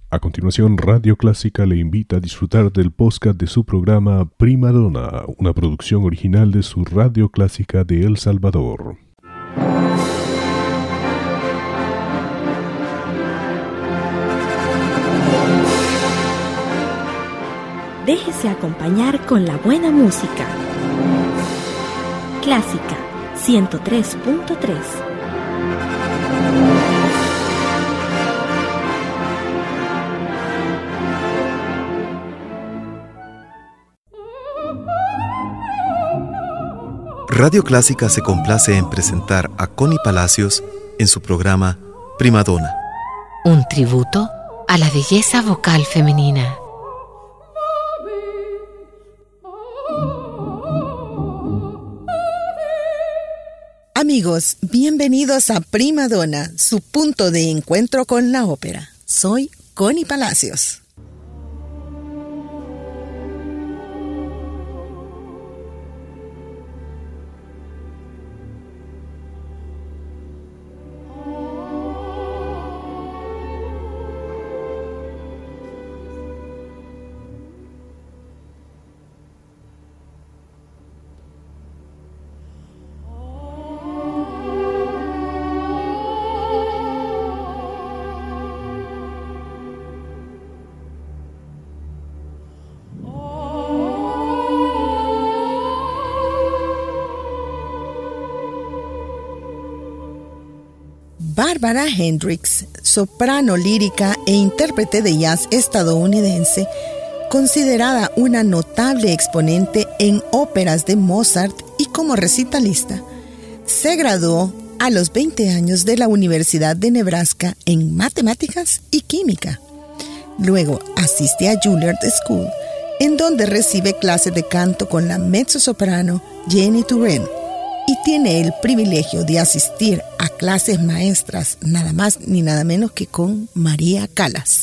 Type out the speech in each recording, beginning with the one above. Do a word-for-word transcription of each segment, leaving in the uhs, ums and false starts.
A continuación, Radio Clásica le invita a disfrutar del podcast de su programa Prima Donna, una producción original de su Radio Clásica de El Salvador. Déjese acompañar con la buena música. Clásica ciento tres punto tres. Radio Clásica se complace en presentar a Connie Palacios en su programa Prima Donna. Un tributo a la belleza vocal femenina. Amigos, bienvenidos a Prima Donna, su punto de encuentro con la ópera. Soy Connie Palacios. Barbara Hendricks, soprano lírica e intérprete de jazz estadounidense, considerada una notable exponente en óperas de Mozart y como recitalista, se graduó a los veinte años de la Universidad de Nebraska en matemáticas y química. Luego asiste a Juilliard School, en donde recibe clases de canto con la mezzosoprano Jenny Turenne, y tiene el privilegio de asistir a clases maestras nada más ni nada menos que con María Callas.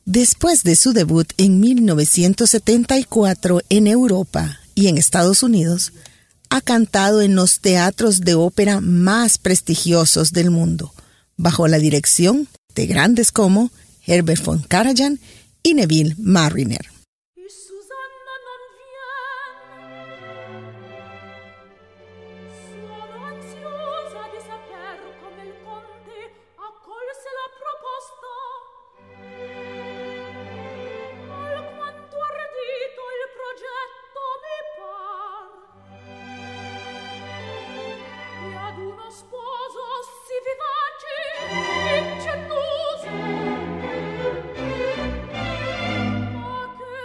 Después de su debut en mil novecientos setenta y cuatro en Europa y en Estados Unidos, ha cantado en los teatros de ópera más prestigiosos del mundo, bajo la dirección de grandes como Herbert von Karajan y Neville Marriner. Che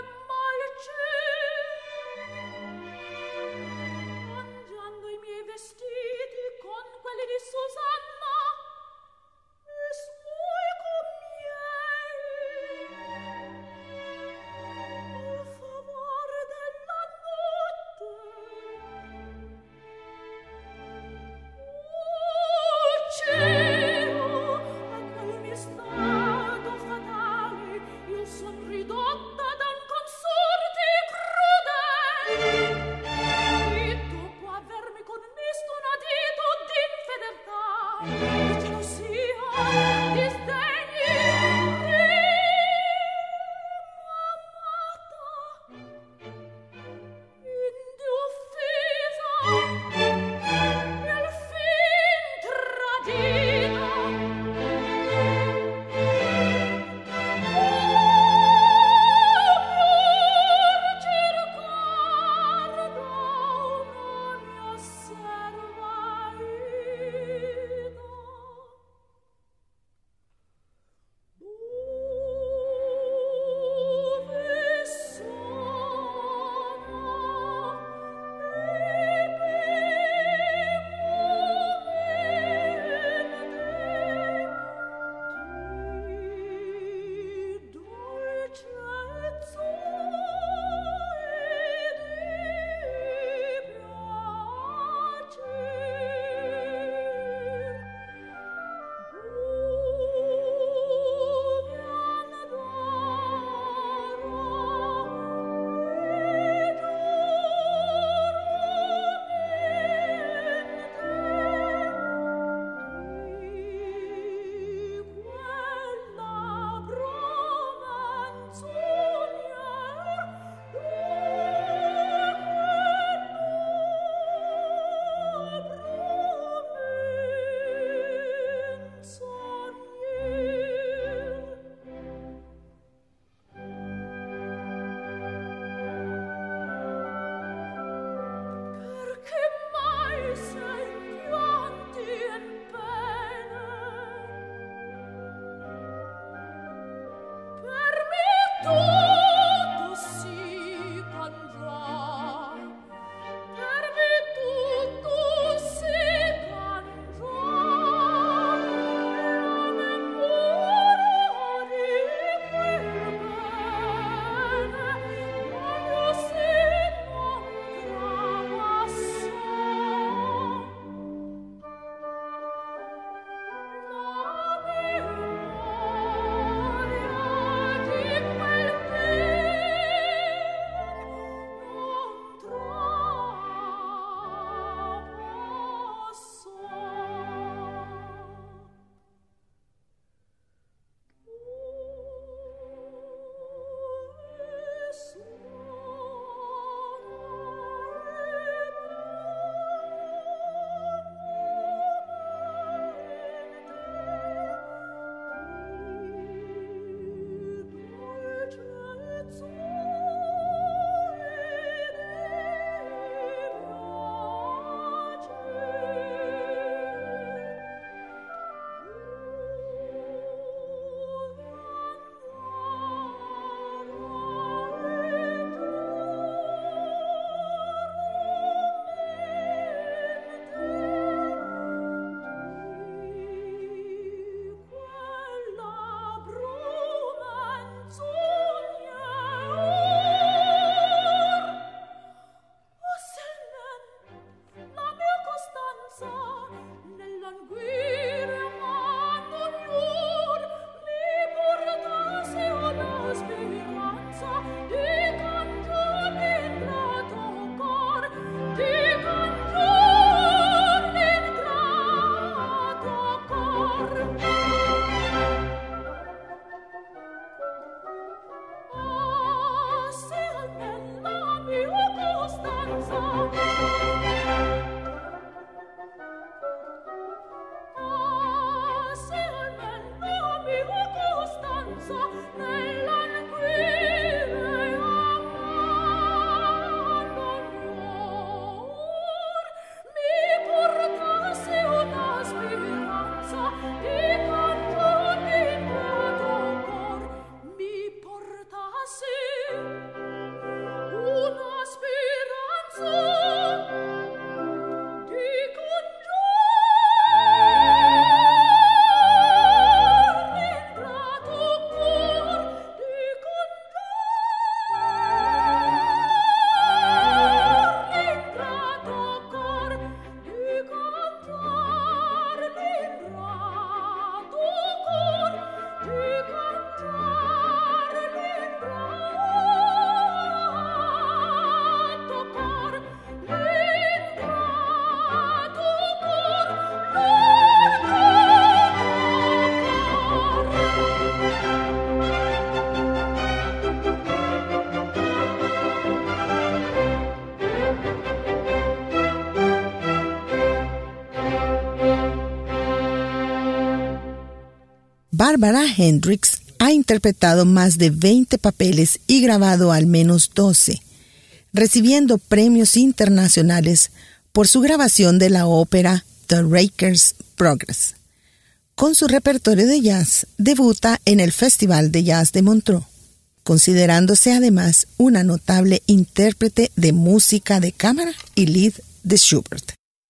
Barbara Hendricks ha interpretado más de veinte papeles y grabado al menos doce, recibiendo premios internacionales por su grabación de la ópera The Raker's Progress. Con su repertorio de jazz, debuta en el Festival de Jazz de Montreux, considerándose además una notable intérprete de música de cámara y lied de Schubert.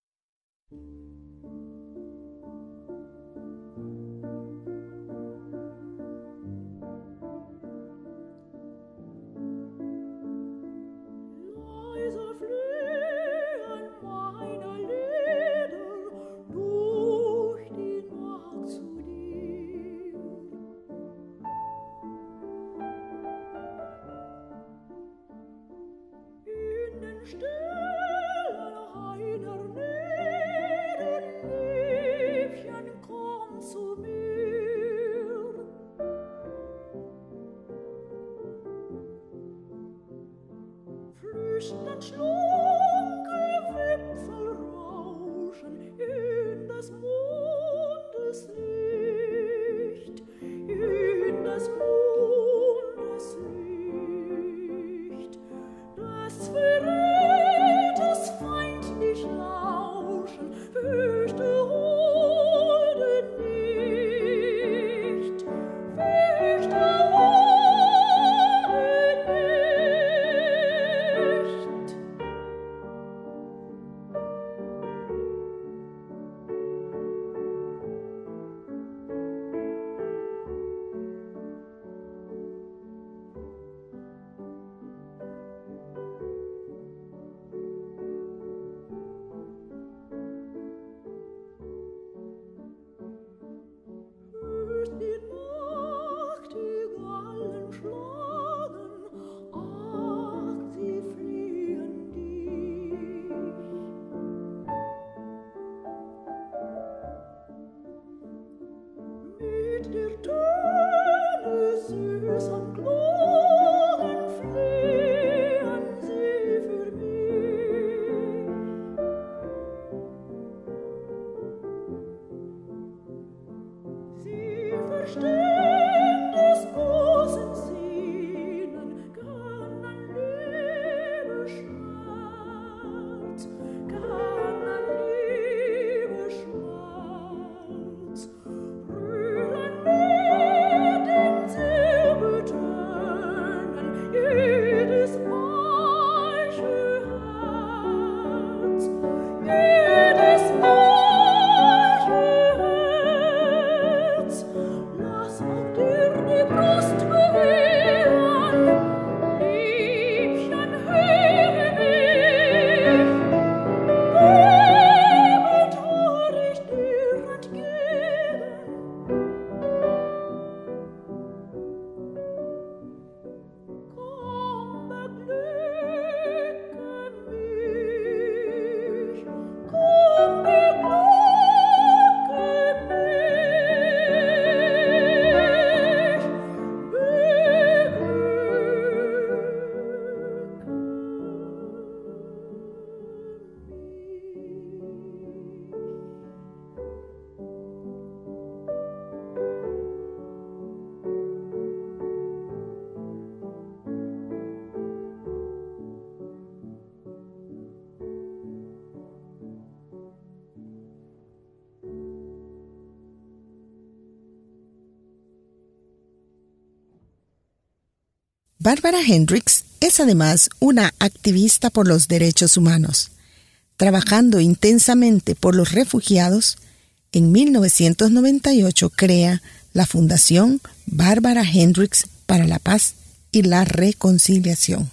Barbara Hendricks es además una activista por los derechos humanos. Trabajando intensamente por los refugiados, en mil novecientos noventa y ocho crea la Fundación Barbara Hendricks para la Paz y la Reconciliación.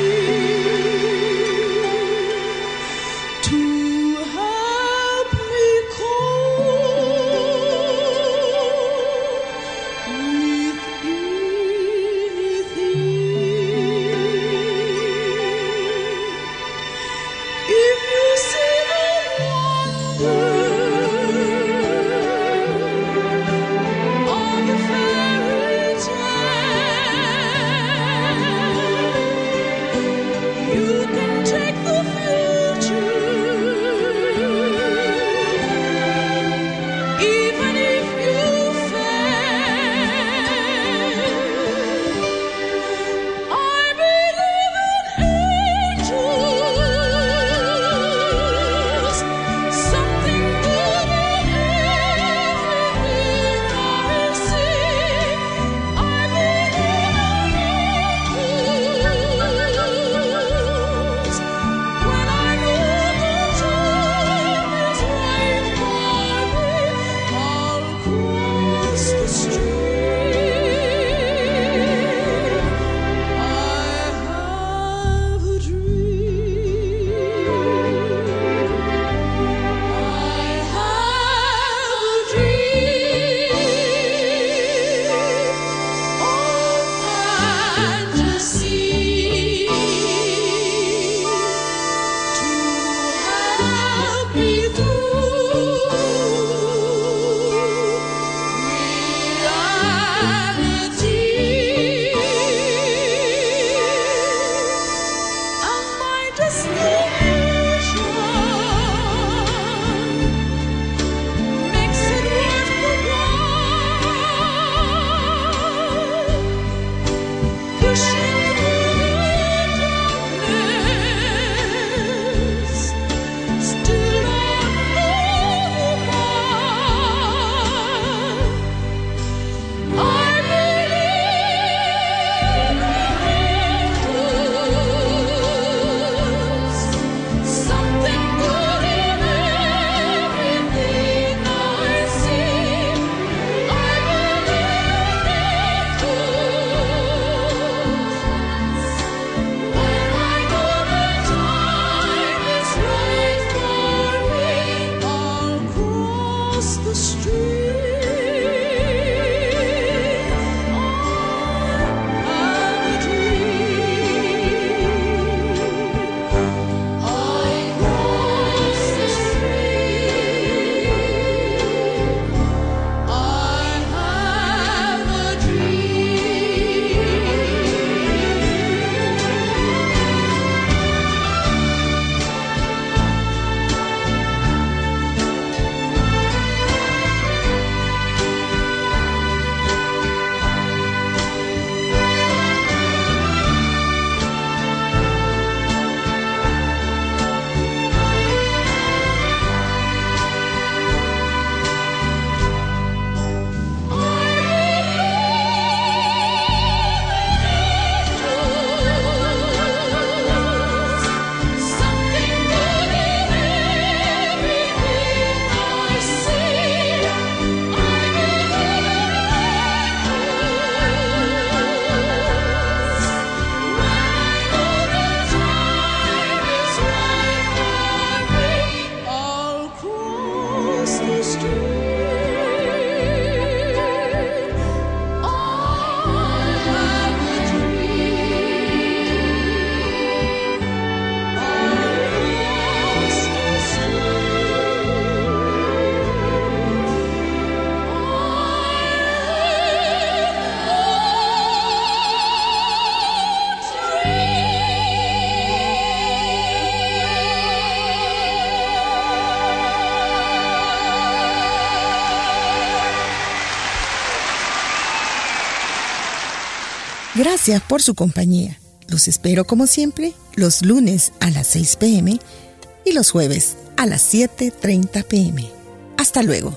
To help me Gracias por su compañía. Los espero como siempre los lunes a las seis pe eme y los jueves a las siete treinta pe eme. Hasta luego.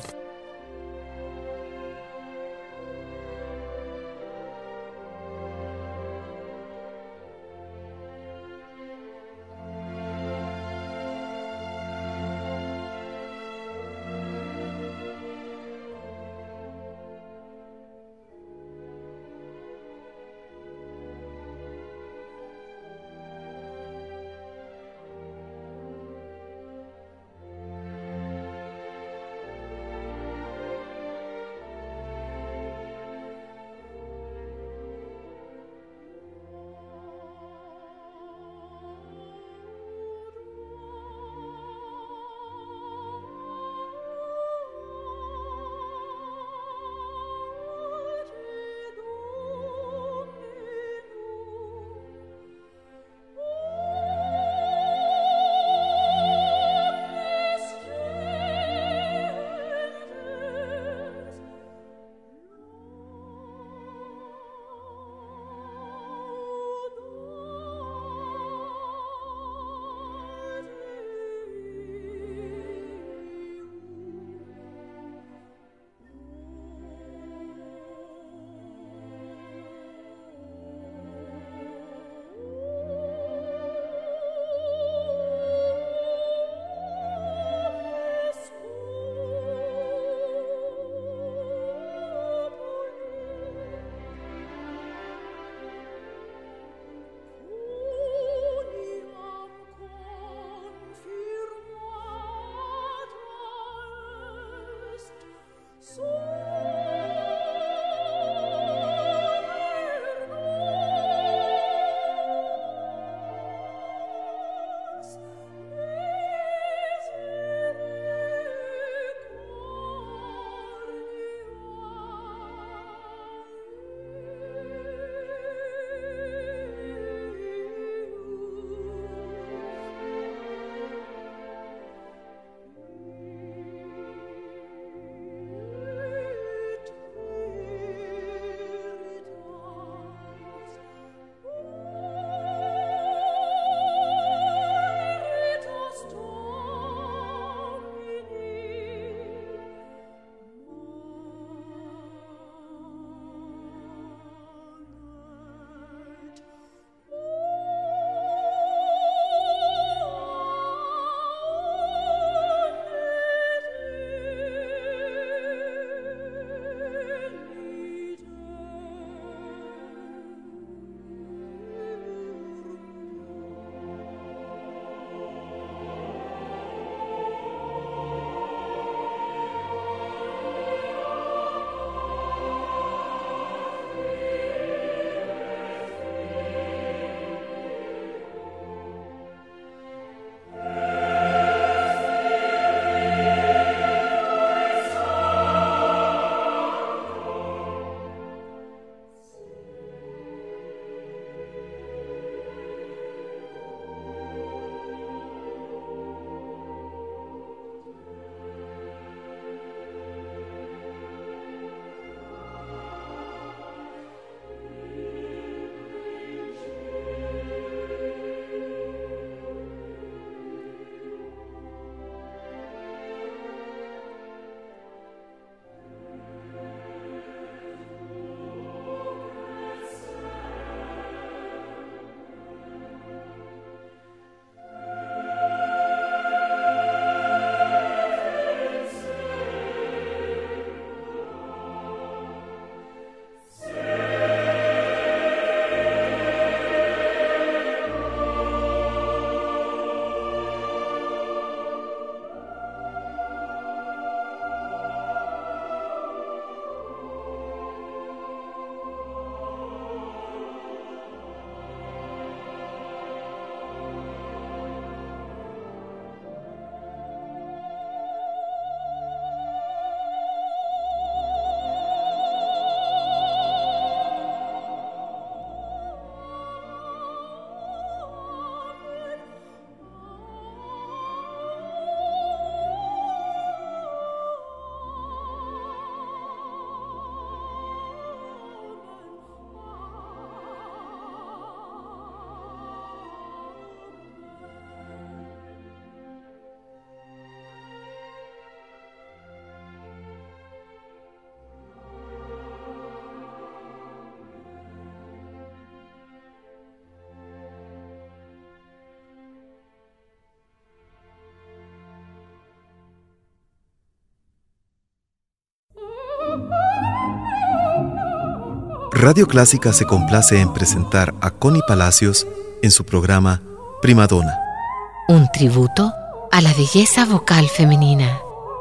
Radio Clásica se complace en presentar a Connie Palacios en su programa Primadona. Un tributo a la belleza vocal femenina.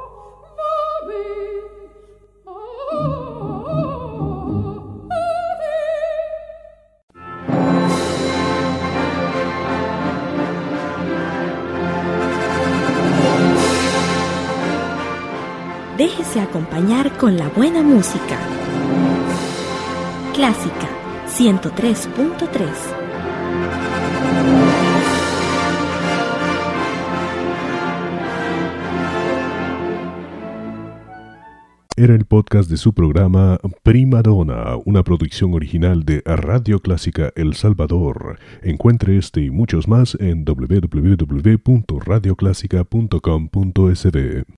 Déjese acompañar con la buena música. Clásica ciento tres punto tres. Era el podcast de su programa Primadona, una producción original de Radio Clásica El Salvador. Encuentre este y muchos más en doble u doble u doble u punto radio clásica punto com punto es de.